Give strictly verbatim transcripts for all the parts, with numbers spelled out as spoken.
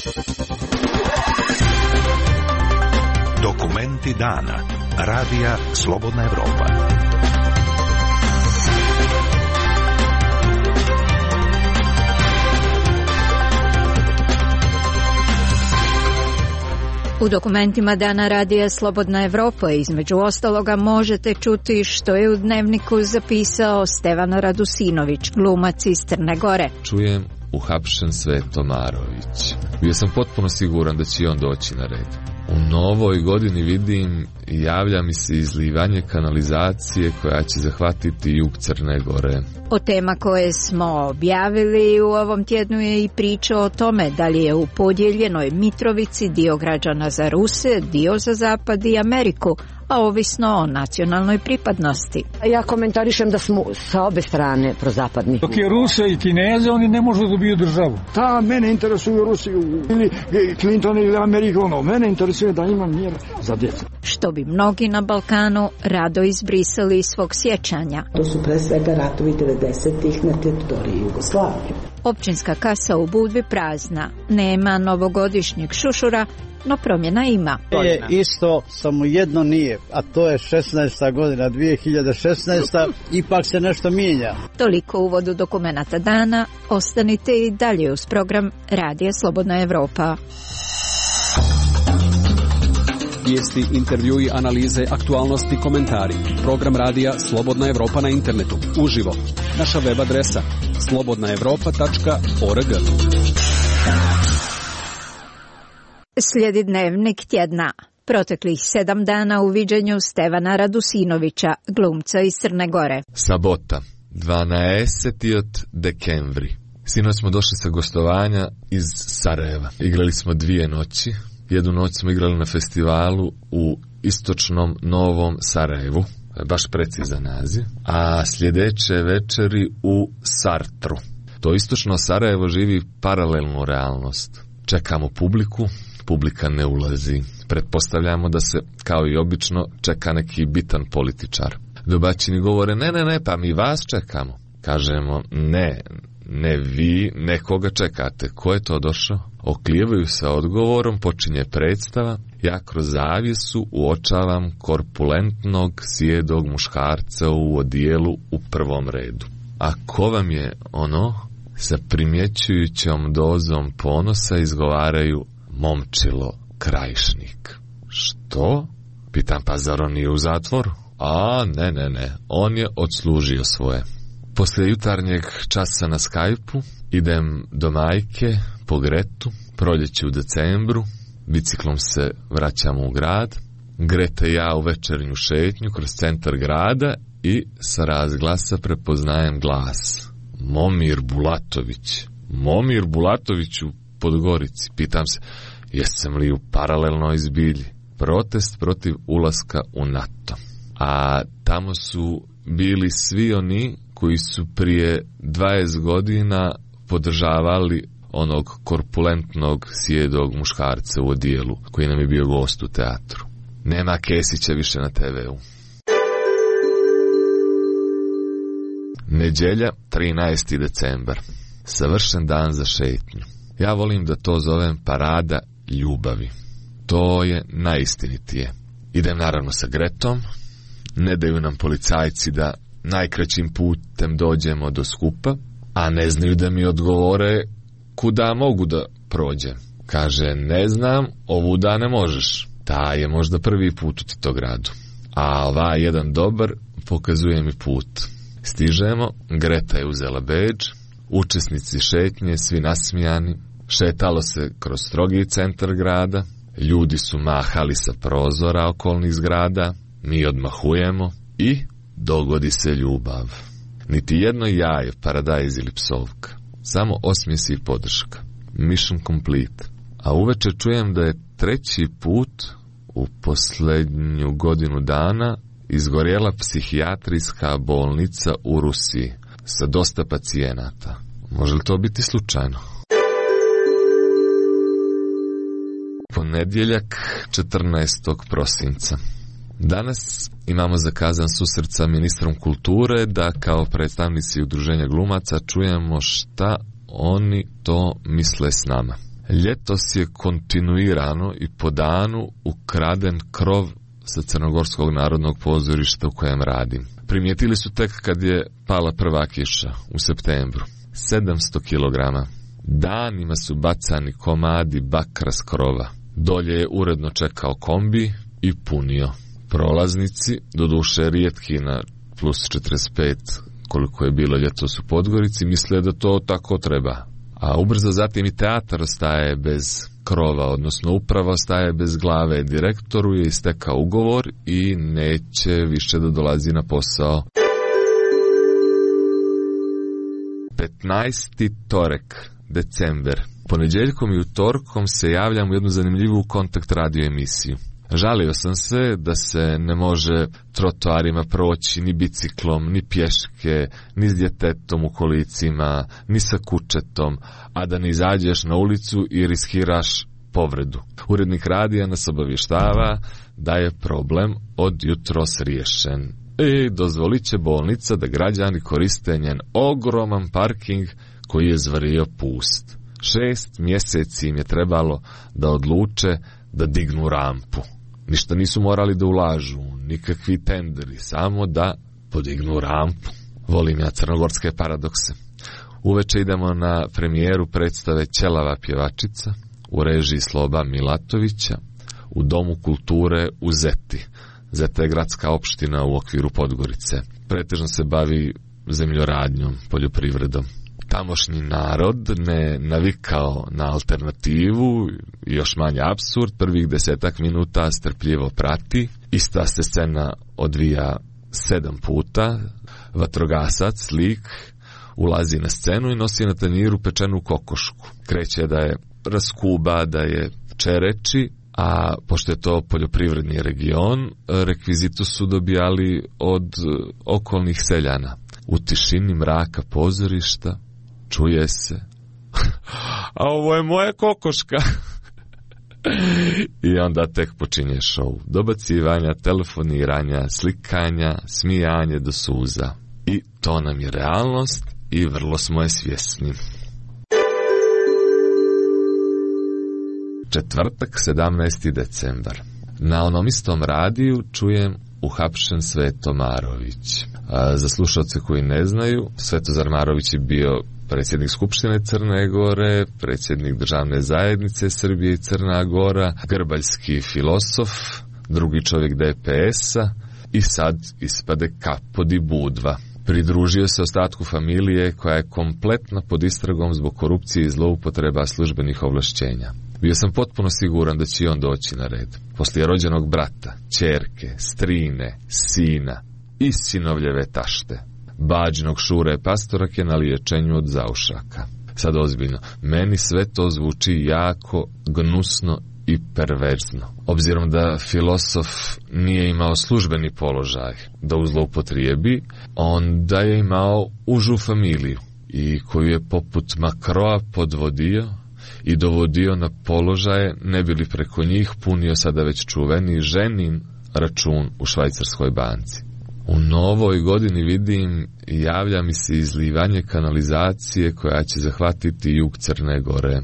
Dokumenti dana. Radija Slobodna Evropa. U dokumentima dana Radija Slobodna Evropa između ostaloga možete čuti što je u Dnevniku zapisao Stevan Radusinović, glumac iz Crne Gore. Čujem uhapšen Sveto Marović. Bio sam potpuno siguran da će on doći na red. U novoj godini vidim i javlja mi se izlivanje kanalizacije koja će zahvatiti jug Crne Gore. O tema koje smo objavili u ovom tjednu je i priča o tome da li je u podijeljenoj Mitrovici dio građana za Ruse, dio za Zapad i Ameriku, a ovisno o nacionalnoj pripadnosti. Ja komentarišem da smo sa obe strane prozapadni. Dok je Ruse i Kineze, oni ne možu dobiju državu. Ta mene interesuju Rusi ili Clinton ili Amerika, ono, mene interesuje da imam mir za djecu. Što bi mnogi na Balkanu rado izbrisali iz svog sjećanja. To su pre svega ratovi devedesetih na teritoriji Jugoslavije. Općinska kasa u Budvi prazna, nema novogodišnjeg šušura, no promjena ima. Je isto, samo jedno nije, a to je šesnaesta godina, dvije hiljade šesnaesta, ipak se nešto mijenja. Toliko u uvodu dokumenata dana, ostanite i dalje uz program Radija Slobodna Evropa. Vijesti, intervjui, analize, aktualnosti, komentari. Program Radija Slobodna Evropa na internetu, uživo. Naša web adresa slobodna evropa tačka org. Slijedi Dnevnik tjedna. Proteklih sedam dana u viđenju Stevana Radusinovića, glumca iz Crne Gore. Sabota, dvanaesti dekembri. Sinoć smo došli sa gostovanja iz Sarajeva. Igrali smo dvije noći. Jednu noć smo igrali na festivalu u istočnom Novom Sarajevu, baš precizan naziv, a sljedeće večeri u Sartru. To istočno Sarajevo živi paralelnu realnost. Čekamo publiku, publika ne ulazi. Pretpostavljamo da se, kao i obično, čeka neki bitan političar. Domaćini govore, ne, ne, ne, pa mi vas čekamo. Kažemo, ne, ne vi, nekoga čekate. Ko je to došao? Oklijevaju se odgovorom, počinje predstava. Ja kroz zavjesu uočavam korpulentnog, sjedog muškarca u odijelu u prvom redu. A ko vam je ono? Sa primjećujućom dozom ponosa izgovaraju Momčilo Krajišnik. Što? Pitam, pa zar on nije u zatvoru? A, ne, ne, ne, on je odslužio svoje. Poslije jutarnjeg časa na Skype-u idem do majke po Gretu, proljeće u decembru, biciklom se vraćamo u grad, Greta i ja u večernju šetnju kroz centar grada i sa razglasa prepoznajem glas. Momir Bulatović. Momir Bulatović u Podgorici. Pitam se, jesam li u paralelnoj zbilji? Protest protiv ulaska u NATO. A tamo su bili svi oni koji su prije dvadeset godina podržavali onog korpulentnog sjedog muškarca u odijelu koji nam je bio gost u teatru. Nema Kesića više na te ve u. Nedjelja, trinaesti decembar. Savršen dan za šetnju. Ja volim da to zovem parada ljubavi. To je najistinitije. Idem naravno sa Gretom. Ne daju nam policajci da najkraćim putem dođemo do skupa, a ne znaju da mi odgovore kuda mogu da prođem. Kaže, ne znam, ovuda ne možeš. Ta je možda prvi put u Titogradu. A ova jedan dobar pokazuje mi put. Stižemo, Greta je uzela bedž, učesnici šetnje, svi nasmijani. Šetalo se kroz strogi centar grada, ljudi su mahali sa prozora okolnih zgrada, mi odmahujemo i dogodi se ljubav. Niti jedno jaje, paradajz ili psovka, samo osmijesi i podrška. Mission complete. A uveče čujem da je treći put u posljednju godinu dana izgorjela psihijatrijska bolnica u Rusiji sa dosta pacijenata. Može li to biti slučajno? Ponedjeljak, četrnaestog prosinca. Danas imamo zakazan susret sa ministrom kulture da kao predstavnici udruženja glumaca čujemo šta oni to misle s nama. Ljetos je kontinuirano i po danu ukraden krov sa Crnogorskog narodnog pozorišta u kojem radim. Primijetili su tek kad je pala prva kiša u septembru. sedamsto kilograma. Danima su bacani komadi bakra s krova. Dolje je uredno čekao kombi i punio. Prolaznici, doduše rijetki na plus četrdeset pet koliko je bilo ljetos u Podgorici, misle da to tako treba. A ubrzo zatim i teatar ostaje bez krova, odnosno uprava ostaje bez glave. Direktoru je istekao ugovor i neće više da dolazi na posao. petnaesti torek, december. Ponedjeljkom i utorkom se javljam u jednu zanimljivu kontakt radio emisiju. Žalio sam se da se ne može trotoarima proći ni biciklom, ni pješke, ni s djetetom u kolicima, ni sa kućetom, a da ne izađeš na ulicu i riskiraš povredu. Urednik radija nas obavještava da je problem od jutros riješen. I dozvolit će bolnica da građani koriste njen ogroman parking koji je zvario pust. Šest mjeseci im je trebalo da odluče da dignu rampu. Ništa nisu morali da ulažu, nikakvi tenderi, samo da podignu rampu. Volim ja crnogorske paradokse. Uveče idemo na premijeru predstave Ćelava pjevačica u režiji Sloba Milatovića u Domu kulture u Zeti. Zeta je gradska opština u okviru Podgorice. Pretežno se bavi zemljoradnjom, poljoprivredom. Tamošnji narod ne navikao na alternativu i još manje apsurd, prvih desetak minuta strpljivo prati. Ista se scena odvija sedam puta. Vatrogasac, lik, ulazi na scenu i nosi na tanjiru pečenu kokošku. Kreće da je raskuba, da je čereči, a pošto je to poljoprivredni region, rekvizitu su dobijali od okolnih seljana. U tišini mraka pozorišta čuje se a ovo je moja kokoška. I onda tek počinje show. Dobacivanja, telefoniranja, slikanja, smijanje do suza. I to nam je realnost i vrlo smo je svjesni. Četvrtak, sedamnaesti decembar. Na onom istom radiju čujem uhapšen Sveto Marović. A za slušalce koji ne znaju, Svetozar Marović je bio predsjednik Skupštine Crne Gore, predsjednik Državne zajednice Srbije i Crna Gora, grbaljski filosof, drugi čovjek D P S-a i sad ispade kapod i budva. Pridružio se ostatku familije koja je kompletno pod istragom zbog korupcije i zloupotreba službenih ovlašćenja. Bio sam potpuno siguran da će on doći na red. Poslije rođenog brata, ćerke, strine, sina i sinovljeve tašte. Bađinog Šure Pastorake na liječenju od zaušaka. Sad ozbiljno, meni sve to zvuči jako gnusno i perverzno. Obzirom da filosof nije imao službeni položaj da u zloupotrijebi, onda je imao užu familiju i koju je poput Makroa podvodio i dovodio na položaje, ne bi li preko njih punio sada već čuveni ženin račun u švajcarskoj banci. U novoj godini vidim i javlja mi se izlivanje kanalizacije koja će zahvatiti jug Crne Gore.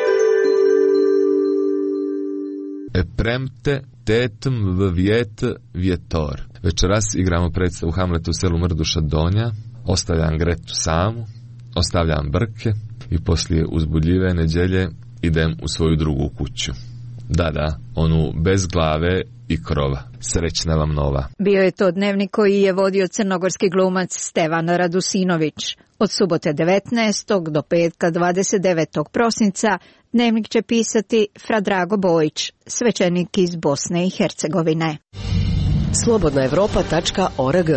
Epremte tetm vvijet vjetor. Večeras igramo predstavu Hamleta u selu Mrduša Donja. Ostavljam Gretu samu, ostavljam Brke i poslije uzbudljive nedjelje idem u svoju drugu kuću. Da, da, onu bez glave i krova. Srećna vam nova. Bio je to dnevnik koji je vodio crnogorski glumac Stevan Radusinović. Od subote devetnaestog do petka dvadeset devetog prosinca dnevnik će pisati Fra Drago Bojić, svećenik iz Bosne i Hercegovine. slobodna evropa tačka org.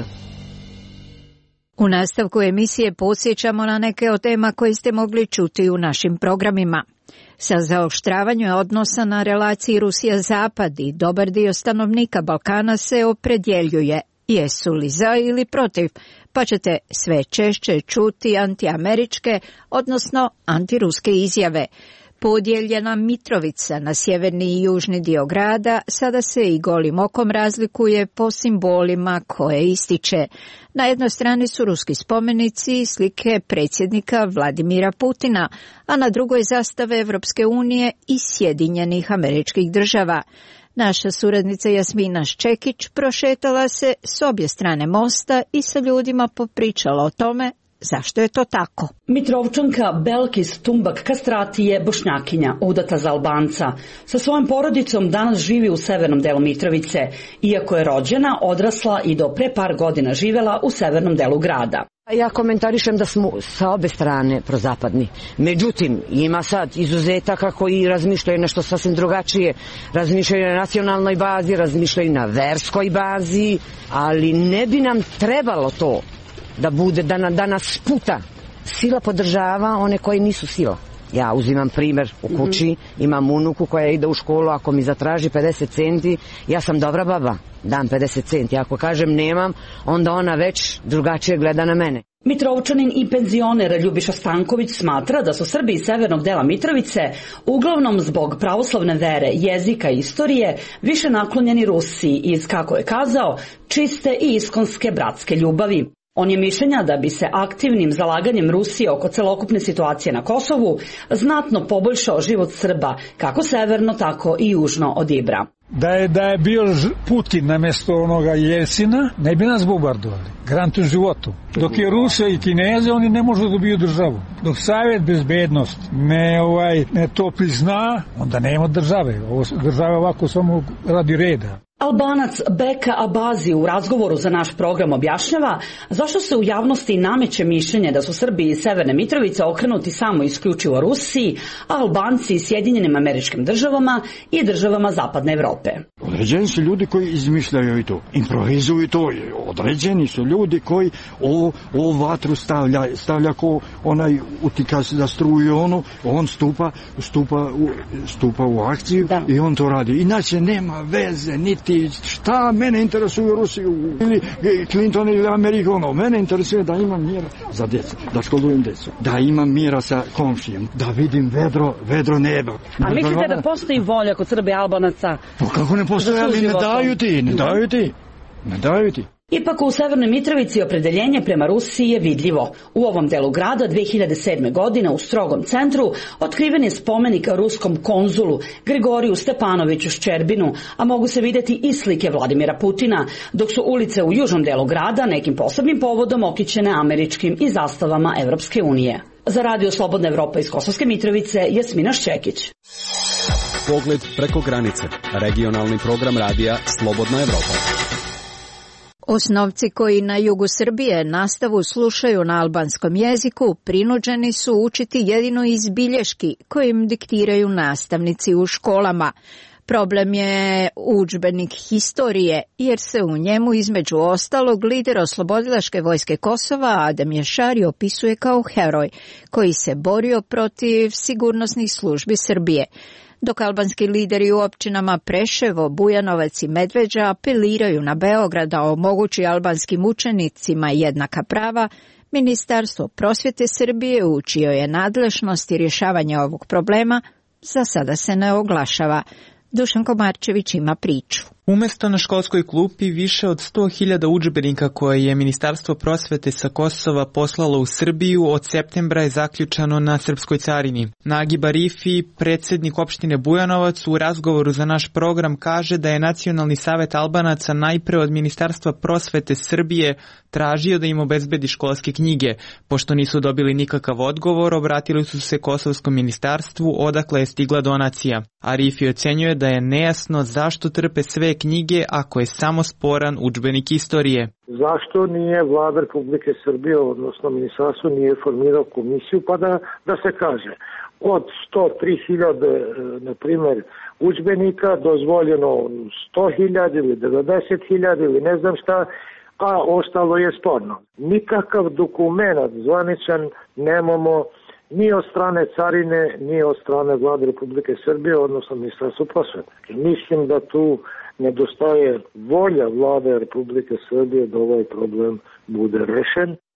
U nastavku emisije podsjećamo na neke od tema koje ste mogli čuti u našim programima. Sa zaoštravanjem odnosa na relaciji Rusija-Zapad i dobar dio stanovnika Balkana se opredjeljuje jesu li za ili protiv, pa ćete sve češće čuti antiameričke, odnosno antiruske izjave. Podijeljena Mitrovica na sjeverni i južni dio grada sada se i golim okom razlikuje po simbolima koje ističe. Na jednoj strani su ruski spomenici i slike predsjednika Vladimira Putina, a na drugoj zastave Evropske unije i Sjedinjenih Američkih Država. Naša suradnica Jasmina Ščekić prošetala se s obje strane mosta i sa ljudima popričala o tome zašto je to tako. Mitrovčanka Belkis Tumbak Kastrati je Bošnjakinja, udata za Albanca. Sa svojom porodicom danas živi u severnom delu Mitrovice, iako je rođena, odrasla i do pre par godina živela u severnom delu grada. Ja komentarišem da smo sa obe strane prozapadni. Međutim, ima sad izuzetaka koji razmišljaju nešto sasvim drugačije. Razmišljaju na nacionalnoj bazi, razmišljaju na verskoj bazi, ali ne bi nam trebalo to da bude, da, na, da nas sputa. Sila podržava one koji nisu sila. Ja uzimam primjer u kući, imam unuku koja ide u školu, ako mi zatraži pedeset centi, ja sam dobra baba, dam pedeset centi. Ako kažem nemam, onda ona već drugačije gleda na mene. Mitrovčanin i penzioner Ljubiša Stanković smatra da su Srbi iz severnog dela Mitrovice, uglavnom zbog pravoslavne vere, jezika i istorije, više naklonjeni Rusiji iz, kako je kazao, čiste i iskonske bratske ljubavi. On je mišljenja da bi se aktivnim zalaganjem Rusije oko celokupne situacije na Kosovu znatno poboljšao život Srba, kako severno, tako i južno od Ibra. Da je, da je bio Putin na mjesto onoga Jelcina, ne bi nas bombardovali. Garant u životu. Dok je Rusija i Kineze, oni ne možu da dobiju državu. Dok Savjet bezbednost ne, ovaj, ne to prizna, onda nema države. Ovo, država ovako samo radi reda. Albanac Beka Abazi u razgovoru za naš program objašnjava zašto se u javnosti nameće mišljenje da su Srbi iz Severne Mitrovice okrenuti samo isključivo Rusiji, a Albanci iz Sjedinjenim Američkim Državama i državama Zapadne Evrope. Određeni su ljudi koji izmišljaju i to, improvizuju to. Određeni su ljudi koji ovo, ovo vatru stavlja, stavlja ko onaj utika za struju, ono, on stupa, stupa, u, stupa u akciju da. I on to radi. Inače nema veze, niti šta mene interesuje Rusiju ili Clinton ili Amerika, ono, mene interesuje da imam mira za djecu, da školujem djecu, da imam mira sa komšijem, da vidim vedro, vedro neba. A mislite da postoji volja kod Srbe Albanaca? Pa kako ne postoji, ali ne daju ti, ne daju ti, ne daju ti. Ipak u Severnoj Mitrovici opredeljenje prema Rusiji je vidljivo. U ovom delu grada dve hiljade sedme. godine u strogom centru otkriven je spomenik ruskom konzulu Grigoriju Stepanoviću Ščerbinu, a mogu se vidjeti i slike Vladimira Putina, dok su ulice u južnom delu grada nekim posebnim povodom okićene američkim i zastavama Evropske unije. Za Radio Slobodna Evropa iz Kosovske Mitrovice, Jasmina Ščekić. Pogled preko granice. Regionalni program radija Slobodna Evropa. Osnovci koji na jugu Srbije nastavu slušaju na albanskom jeziku prinuđeni su učiti jedino iz bilješki koje im diktiraju nastavnici u školama. Problem je udžbenik historije, jer se u njemu između ostalog lider oslobodilačke vojske Kosova Adem Ješari opisuje kao heroj koji se borio protiv sigurnosnih službi Srbije. Dok albanski lideri u općinama Preševo, Bujanovac i Medveđa apeliraju na Beograd da omogući albanskim učenicima jednaka prava, Ministarstvo prosvjete Srbije, u čijoj je nadležnosti rješavanje ovog problema, za sada se ne oglašava. Dušan Komarčević ima priču. Umjesto na školskoj klupi više od sto hiljada udžbenika koje je Ministarstvo prosvete sa Kosova poslalo u Srbiju od septembra je zaključano na srpskoj carini. Nagib Arifi, predsjednik opštine Bujanovac, u razgovoru za naš program kaže da je Nacionalni savet Albanaca najpre od Ministarstva prosvete Srbije tražio da im obezbedi školske knjige. Pošto nisu dobili nikakav odgovor, obratili su se Kosovskom ministarstvu odakle je stigla donacija. Arifi ocenjuje da je nejasno zašto trpe sve knjige ako je samo sporan udžbenik istorije. Zašto nije Vlada Republike Srbije, odnosno ministarstvo, nije formirao komisiju pa da, da se kaže od sto tri hiljade, na primjer, udžbenika dozvoljeno sto hiljada ili devedeset hiljada ili ne znam šta, a ostalo je sporno. Nikakav dokument zvaničan nemamo ni od strane carine, ni od strane Vlade Republike Srbije, odnosno ministarstva prosvete. Mislim da tu nedostaje volja Vlade Republike Srbije da ovaj problem bude rešen.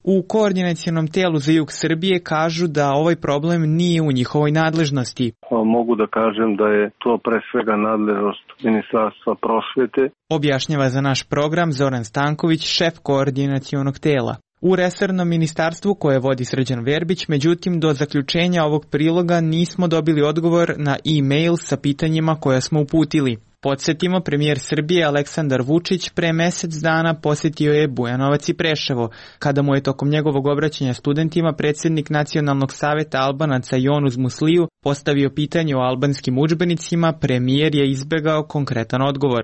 U koordinacionom telu za jug Srbije kažu da ovaj problem nije u njihovoj nadležnosti. Mogu da kažem da je to pre svega nadležnost Ministarstva prosvete. Objašnjava za naš program Zoran Stanković, šef koordinacionog tela. U resornom ministarstvu koje vodi Srđan Verbić, međutim, do zaključenja ovog priloga nismo dobili odgovor na e-mail sa pitanjima koja smo uputili. Podsjetimo, premijer Srbije Aleksandar Vučić pre mesec dana posjetio je Bujanovac i Preševo. Kada mu je tokom njegovog obraćanja studentima predsjednik Nacionalnog saveta Albanaca Jonuz Musliju postavio pitanje o albanskim udžbenicima, premijer je izbegao konkretan odgovor.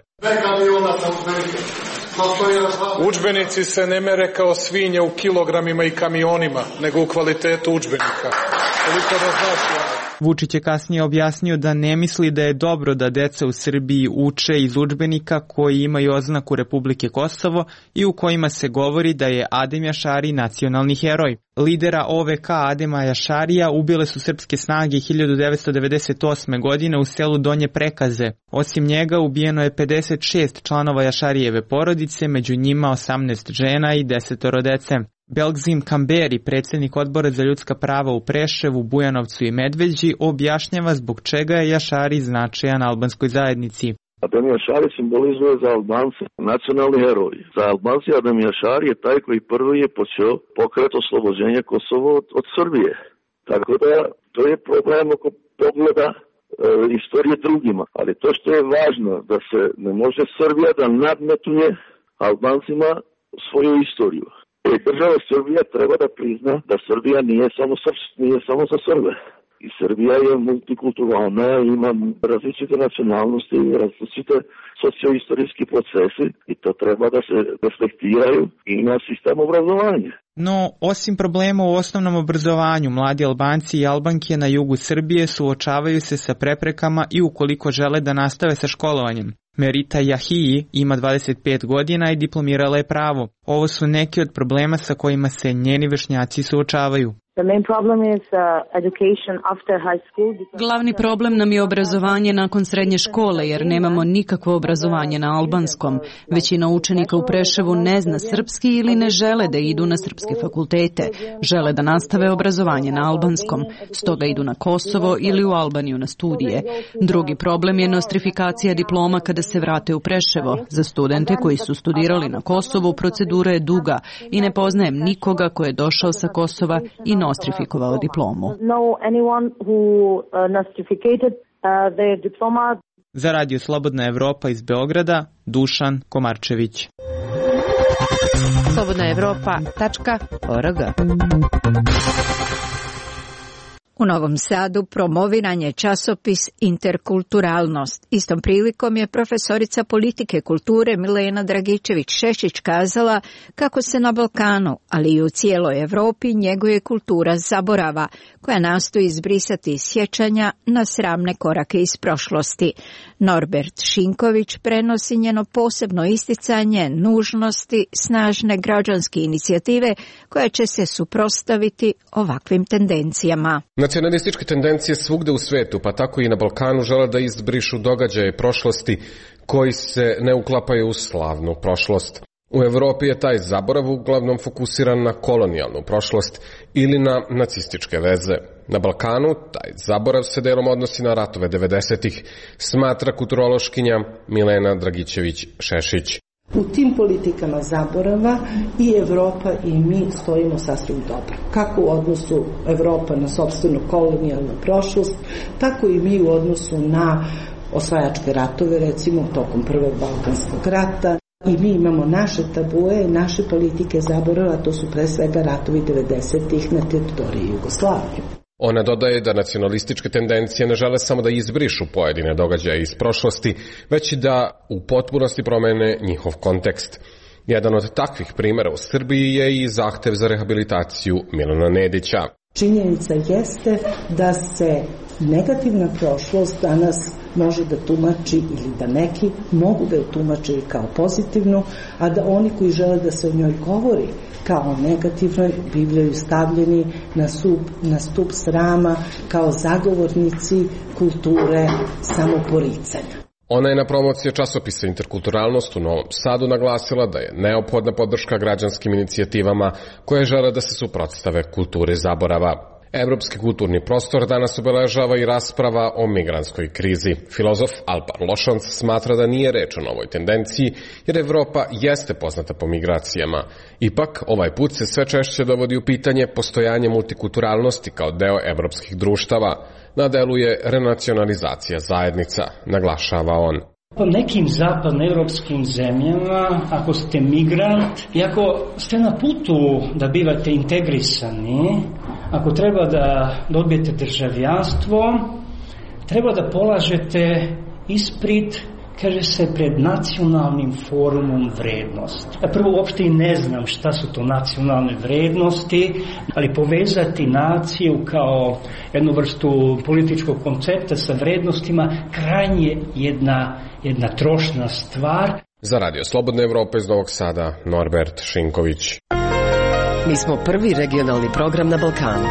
Udžbenici se ne mere kao svinje u kilogramima i kamionima, nego u kvalitetu udžbenika. Koliko da znaš, Vučić je kasnije objasnio da ne misli da je dobro da deca u Srbiji uče iz udžbenika koji imaju oznaku Republike Kosovo i u kojima se govori da je Adem Jašari nacionalni heroj. Lidera O V K Adema Jašarija ubile su srpske snage hiljadu devetsto devedeset osme. godine u selu Donje Prekaze. Osim njega ubijeno je pedeset šest članova Jašarijeve porodice, među njima osamnaest žena i desetoro dece. Belgzim Kamberi, predsjednik odbora za ljudska prava u Preševu, Bujanovcu i Medveđi, objašnjava zbog čega je Jašari značajan albanskoj zajednici. Adem Jašari simbolizuje za Albance nacionalni heroj. Za Albance Adem Jašari je taj koji prvi je počeo pokret oslobođenja Kosova od, od Srbije. Tako da to je problem oko pogleda e, istorije drugima. Ali to što je važno da se ne može Srbija da nadmetuje Albancima svoju istoriju. I država Srbija treba da prizna da Srbija nije samo, srpsk, nije samo za Srbe. I Srbija je multikulturalna, ima različite nacionalnosti, različite socioistorijski procesi i to treba da se reflektiraju i na sistem obrazovanja. No, osim problema u osnovnom obrazovanju, mladi Albanci i Albanke na jugu Srbije suočavaju se sa preprekama i ukoliko žele da nastave sa školovanjem. Merita Jahiji ima dvadeset pet godina i diplomirala je pravo. Ovo su neki od problema sa kojima se njeni vršnjaci suočavaju. Glavni problem nam je obrazovanje nakon srednje škole, jer nemamo nikakvo obrazovanje na albanskom. Većina učenika u Preševu ne zna srpski ili ne žele da idu na srpske fakultete. Žele da nastave obrazovanje na albanskom, stoga idu na Kosovo ili u Albaniju na studije. Drugi problem je nostrifikacija diploma kada se vrate u Preševo. Za studente koji su studirali na Kosovu procedura je duga i ne poznajem nikoga ko je došao sa Kosova i nostrifikovao diplomu. Za Radio Slobodna Evropa iz Beograda, Dušan Komarčević. slobodna evropa tačka org. U Novom Sadu promoviran je časopis Interkulturalnost. Istom prilikom je profesorica politike kulture Milena Dragičević-Šešić kazala kako se na Balkanu, ali i u cijeloj Evropi njeguje kultura zaborava, koja nastoji izbrisati sjećanja na sramne korake iz prošlosti. Norbert Šinković prenosi njeno posebno isticanje nužnosti snažne građanske inicijative koja će se suprotstaviti ovakvim tendencijama. Nacionalističke tendencije svugde u svetu, pa tako i na Balkanu, žele da izbrišu događaje prošlosti koji se ne uklapaju u slavnu prošlost. U Evropi je taj zaborav uglavnom fokusiran na kolonijalnu prošlost ili na nacističke veze. Na Balkanu taj zaborav se delom odnosi na ratove devedesetih, smatra kulturološkinja Milena Dragičević-Šešić. U tim politikama zaborava i Evropa i mi stojimo sasvim dobro. Kako u odnosu Evropa na sopstvenu kolonijalnu prošlost, tako i mi u odnosu na osvajačke ratove, recimo tokom prvog Balkanskog rata. I mi imamo naše tabue, naše politike zaborava, to su pre svega ratovi devedesetih na teritoriji Jugoslavije. Ona dodaje da nacionalističke tendencije ne žele samo da izbrišu pojedine događaje iz prošlosti, već i da u potpunosti promene njihov kontekst. Jedan od takvih primjera u Srbiji je i zahtev za rehabilitaciju Milana Nedića. Činjenica jeste da se negativna prošlost danas može da tumači ili da neki mogu da je tumače kao pozitivnu, a da oni koji žele da se o njoj govori kao negativnoj bivaju stavljeni na, sub, na stup srama kao zagovornici kulture samoporicanja. Ona je na promociji časopisa Interkulturalnost u Novom Sadu naglasila da je neophodna podrška građanskim inicijativama koje žele da se suprotstave kulturi zaborava. Evropski kulturni prostor danas obeležava i rasprava o migrantskoj krizi. Filozof Alpar Lošanc smatra da nije reč o novoj tendenciji, jer Evropa jeste poznata po migracijama. Ipak, ovaj put se sve češće dovodi u pitanje postojanje multikulturalnosti kao deo evropskih društava. Na delu je renacionalizacija zajednica, naglašava on. Po nekim zapadnoevropskim zemljama, ako ste migrant i ako ste na putu da bivate integrisani, ako treba da dobijete državljanstvo, treba da polažete ispit, kaže se, pred nacionalnim forumom vrednosti. Ja prvo uopšte i ne znam šta su to nacionalne vrednosti, ali povezati naciju kao jednu vrstu političkog koncepta sa vrednostima krajnje jedna, jedna trošna stvar. Za Radio Slobodne Evrope iz Novog Sada, Norbert Šinković. Mi smo prvi regionalni program na Balkanu.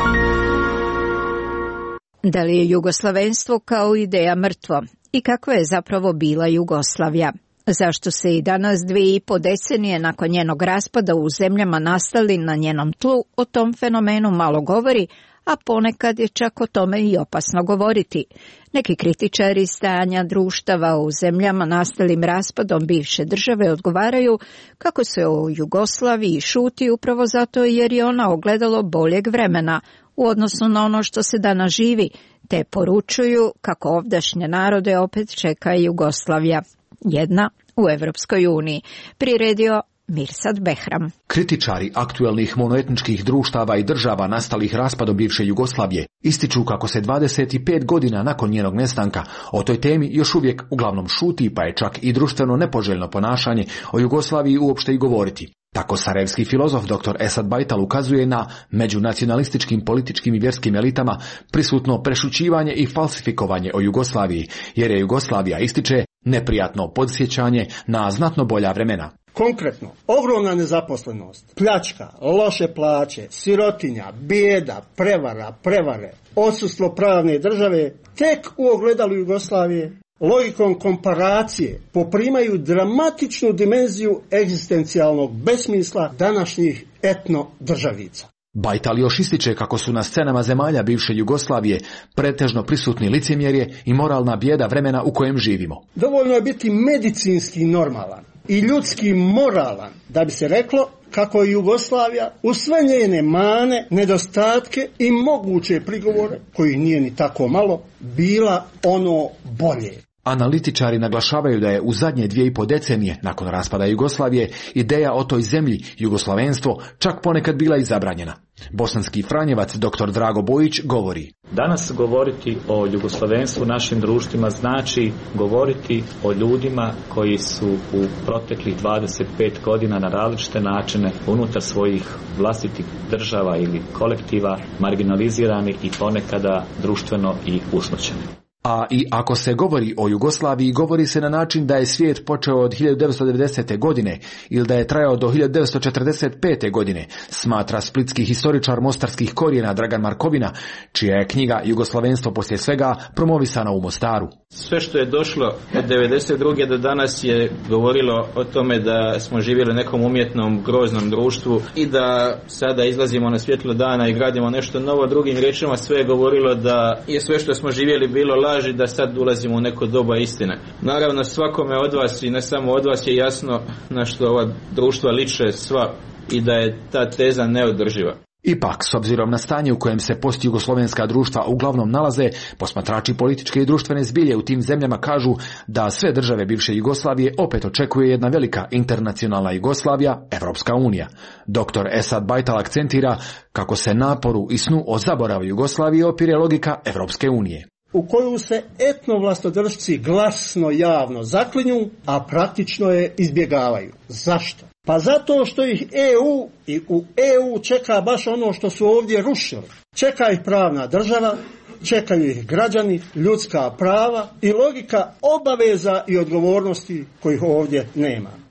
Da li je jugoslavenstvo kao ideja mrtvo? I kakva je zapravo bila Jugoslavija? Zašto se i danas dvije i po decenije nakon njenog raspada u zemljama nastali na njenom tlu o tom fenomenu malo govori, a ponekad je čak o tome i opasno govoriti. Neki kritičari stanja društava u zemljama nastalim raspadom bivše države odgovaraju kako se o Jugoslaviji šuti upravo zato jer je ona ogledalo boljeg vremena u odnosu na ono što se danas živi, te poručuju kako ovdašnje narode opet čeka Jugoslavija, jedna u Evropskoj uniji. Priredio Mirsad Behram. Kritičari aktuelnih monoetničkih društava i država nastalih raspadom bivše Jugoslavije ističu kako se dvadeset pet godina nakon njenog nestanka o toj temi još uvijek uglavnom šuti, pa je čak i društveno nepoželjno ponašanje o Jugoslaviji uopšte i govoriti. Tako sarajevski filozof doktor Esad Bajtal ukazuje na među nacionalističkim političkim i vjerskim elitama prisutno prešućivanje i falsifikovanje o Jugoslaviji, jer je Jugoslavija, ističe, neprijatno podsjećanje na znatno bolja vremena. Konkretno, ogromna nezaposlenost, pljačka, loše plaće, sirotinja, bijeda, prevara, prevare, odsustvo pravne države, tek u ogledalu Jugoslavije, logikom komparacije poprimaju dramatičnu dimenziju egzistencijalnog besmisla današnjih etno državica. Bajtal još ističe kako su na scenama zemalja bivše Jugoslavije pretežno prisutni licemjerje i moralna bijeda vremena u kojem živimo. Dovoljno je biti medicinski normalan i ljudski moralan da bi se reklo kako je Jugoslavija u sve njene mane, nedostatke i moguće prigovore, koji nije ni tako malo, bila ono bolje. Analitičari naglašavaju da je u zadnje dvije i po decenije nakon raspada Jugoslavije ideja o toj zemlji, jugoslavenstvo, čak ponekad bila i zabranjena. Bosanski franjevac dr. Drago Bojić govori: Danas govoriti o jugoslavenstvu u našim društvima znači govoriti o ljudima koji su u proteklih dvadeset pet godina na različite načine unutar svojih vlastitih država ili kolektiva marginalizirani i ponekada društveno i usmrćeni. A i ako se govori o Jugoslaviji, govori se na način da je svijet počeo od hiljadu devetsto devedesete. godine ili da je trajao do hiljadu devetsto četrdeset pete. godine, smatra splitski historičar mostarskih korijena Dragan Markovina, čija je knjiga Jugoslavenstvo poslije svega promovisana u Mostaru. Sve što je došlo od devedeset druge do danas je govorilo o tome da smo živjeli u nekom umjetnom, groznom društvu i da sada izlazimo na svjetlo dana i gradimo nešto novo. Drugim riječima, sve je govorilo da je sve što smo živjeli bilo laži, da sad ulazimo u neko doba istine. Naravno, svakome od vas i ne samo od vas je jasno na što ova društva liče sva i da je ta teza neodrživa. Ipak, s obzirom na stanje u kojem se postjugoslovenska društva uglavnom nalaze, posmatrači političke i društvene zbilje u tim zemljama kažu da sve države bivše Jugoslavije opet očekuje jedna velika internacionalna Jugoslavija, Evropska unija. doktor Esad Bajtal akcentira kako se naporu i snu o zaboravu Jugoslavije opire logika Evropske unije, u koju se etnovlastodržci glasno javno zaklinju, a praktično je izbjegavaju. Zašto? Pa zato što ih E U i u E U čeka baš ono što su ovdje rušili. Čeka ih pravna država, čekaju ih građani, ljudska prava i logika obaveza i odgovornosti kojih ovdje nema.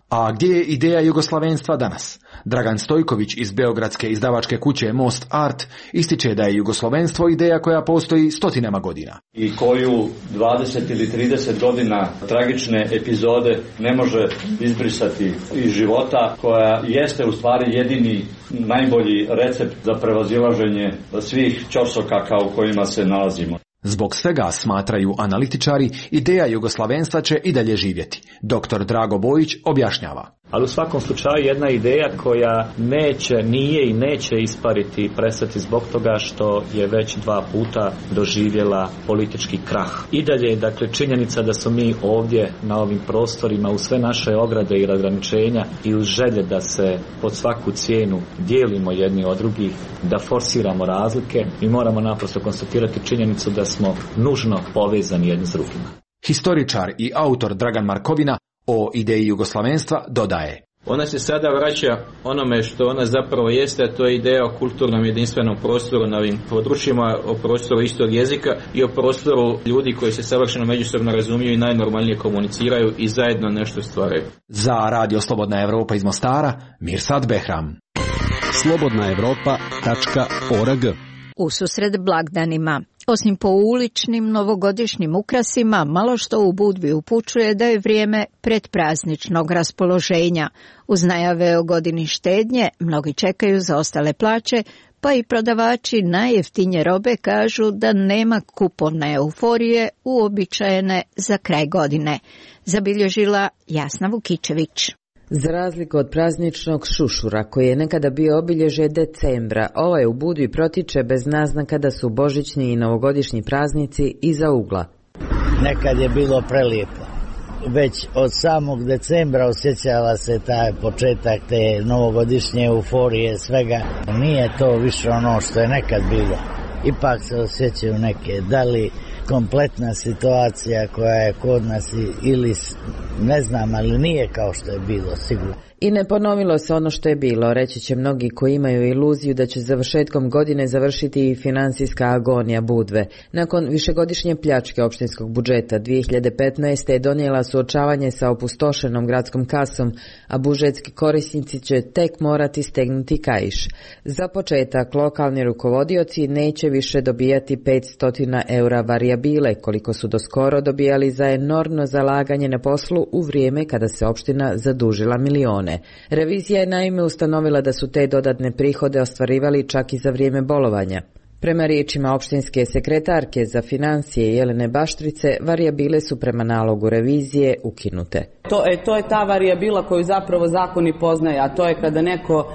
A gdje je ideja jugoslavenstva danas? Dragan Stojković iz beogradske izdavačke kuće Most Art ističe da je jugoslovenstvo ideja koja postoji stotinama godina. I koju dvadeset ili trideset godina tragične epizode ne može izbrisati iz života, koja jeste u stvari jedini najbolji recept za prevazilaženje svih ćorsokaka u kojima se nalazimo. Zbog svega, smatraju analitičari, ideja jugoslavenstva će i dalje živjeti. Doktor Drago Bojić objašnjava. Ali u svakom slučaju jedna ideja koja neće, nije i neće ispariti i prestati zbog toga što je već dva puta doživjela politički krah. I dalje je dakle činjenica da smo mi ovdje na ovim prostorima uz sve naše ograde i razgraničenja i uz želje da se pod svaku cijenu dijelimo jedni od drugih, da forsiramo razlike, mi moramo naprosto konstatirati činjenicu da smo nužno povezani jedni s drugima. Historičar i autor Dragan Markovina o ideji jugoslavenstva dodaje. Ona se sada vraća onome što ona zapravo jeste, a to je ideja o kulturnom jedinstvenom prostoru na ovim područjima, o prostoru istog jezika i o prostoru ljudi koji se savršeno međusobno razumiju i najnormalnije komuniciraju i zajedno nešto stvaraju. Za Radio Slobodna Evropa iz Mostara, Mirsad Behram. slobodna evropa tačka org. Ususret blagdanima, osim po uličnim novogodišnjim ukrasima, malo što u Budvi upućuje da je vrijeme predprazničnog raspoloženja. Uz najave o godini štednje, mnogi čekaju za ostale plaće, pa i prodavači najjeftinije robe kažu da nema kupovne euforije uobičajene za kraj godine. Zabilježila Jasna Vukičević. Za razliku od prazničnog šušura, koji je nekada bio obilježje decembra, ovaj u Budvi protiče bez naznaka da su božićni i novogodišnji praznici iza ugla. Nekad je bilo prelijepo. Već od samog decembra osjećala se taj početak te novogodišnje euforije, svega. Nije to više ono što je nekad bilo. Ipak se osjećaju neke, da li kompletna situacija koja je kod nas ili ne znam, ali nije kao što je bilo, sigurno. I ne ponovilo se ono što je bilo, reći će mnogi koji imaju iluziju da će završetkom godine završiti i financijska agonija Budve. Nakon višegodišnje pljačke opštinskog budžeta dvije hiljade petnaeste. je donijela suočavanje sa opustošenom gradskom kasom, a budžetski korisnici će tek morati stegnuti kaiš. Za početak, lokalni rukovodioci neće više dobijati petsto eura varijabile, koliko su doskoro dobijali za enormno zalaganje na poslu u vrijeme kada se opština zadužila milione. Revizija je naime ustanovila da su te dodatne prihode ostvarivali čak i za vrijeme bolovanja. Prema riječima opštinske sekretarke za financije Jelene Baštrice, varijabile su prema nalogu revizije ukinute. To, e, to je ta varijabila koju zapravo zakon i poznaje, a to je kada neko uh,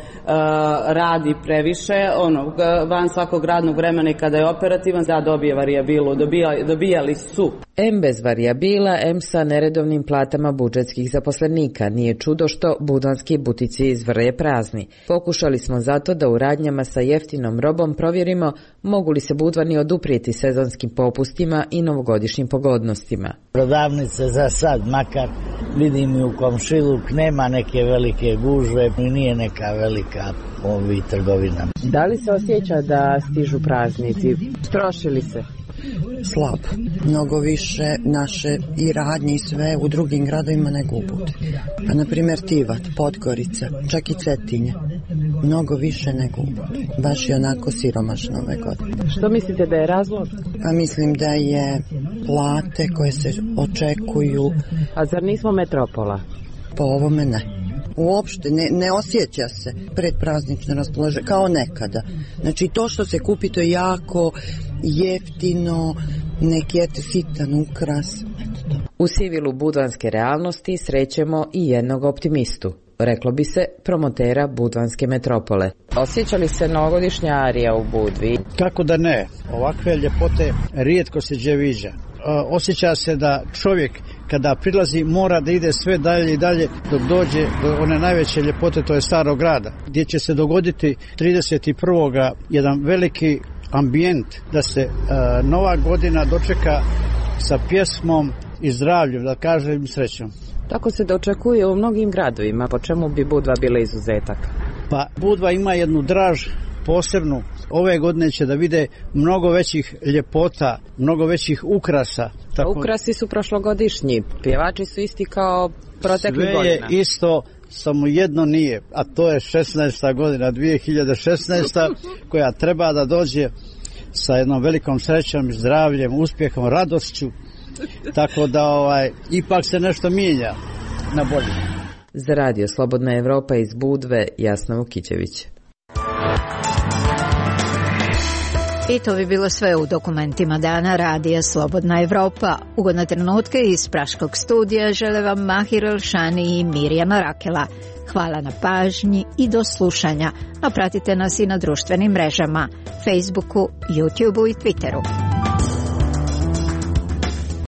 radi previše, ono, van svakog radnog vremena i kada je operativan, da dobije varijabilu, dobija, dobijali su. Em bez varijabila, em sa neredovnim platama budžetskih zaposlenika. Nije čudo što budvanski butici izvrje prazni. Pokušali smo zato da u radnjama sa jeftinom robom provjerimo mogu li se Budvani oduprijeti sezonskim popustima i novogodišnjim pogodnostima. Prodavnice za sad, makar vidim i u komšiluk, nema neke velike gužve i nije neka velika ovi trgovina. Da li se osjeća da stižu praznici? Strošili se? Slab. Mnogo više naše i radnje i sve u drugim gradovima nego u Budvi. Pa na primjer Tivat, Podgorica, čak i Cetinje. Mnogo više nego u Budvi. Baš je onako siromašno ove godine. Što mislite da je razlog? Pa mislim da je plate koje se očekuju. A zar nismo metropola? Po ovome ne. Uopšte ne, ne osjeća se predpraznično raspoloženje kao nekada. Znači to što se kupi to je jako jeftino, neki eto sitan ukras. U sivilu budvanske realnosti srećemo i jednog optimistu, reklo bi se promotera budvanske metropole. Osjeća li se novogodišnja arija u Budvi? Kako da ne, ovakve ljepote rijetko se gdje viđa. Osjeća se da čovjek kada prilazi mora da ide sve dalje i dalje dok dođe do one najveće ljepote, to je Starog grada, gdje će se dogoditi trideset prvog jedan veliki ambijent da se uh, nova godina dočeka sa pjesmom i zdravljem, da kažem srećom. Tako se dočekuje u mnogim gradovima, po čemu bi Budva bila izuzetak? Pa Budva ima jednu draž posebnu Ove godine će da vide mnogo većih ljepota, mnogo većih ukrasa. Tako... Ukrasi su prošlogodišnji, pjevači su isti kao proteklih godina. Sve je isto, samo jedno nije, a to je šesnaesta godina, dvije hiljade šesnaesta, koja treba da dođe sa jednom velikom srećom, zdravljem, uspjehom, radošću, tako da ovaj, ipak se nešto mijenja na bolje. Za radio Slobodna Evropa iz Budve, Jasna Vukićević. I to bi bilo sve u dokumentima dana radija Slobodna Evropa. Ugodne trenutke iz Praškog studija žele vam Mahir Elšani i Mirjana Rakela. Hvala na pažnji i do slušanja, a pratite nas i na društvenim mrežama, Facebooku, YouTubeu i Twitteru.